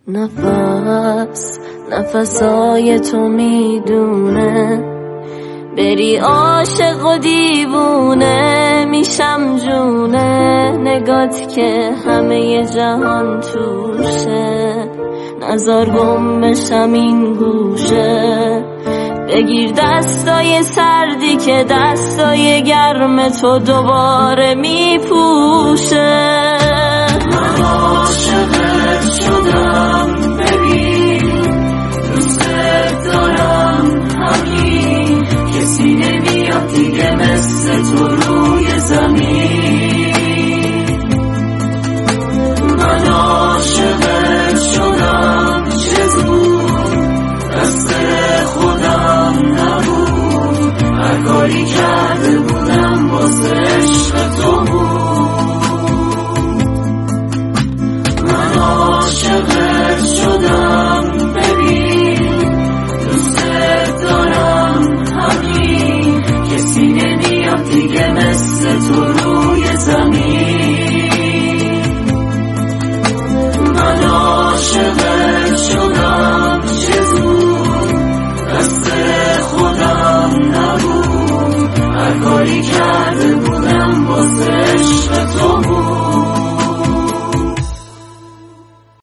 نفسای تو میدونه بری عاشق و دیوونه میشم جونه نگات که همه جهان توشه نزار گم بشم این گوشه بگیر دستای سردی که دستای گرم تو دوباره میپوشه من عاشقت شدم ببین دوستت دارم همین کسی نمیاد دیگه مثل تو روی زمین من عاشقت شدم چه زود دست خودم نبود هر کاری کرده بودم واسه عشق تو بود من عاشقت شدم ببین دوستت دارم همین کسی نمیاد دیگه مثل تو روی زمین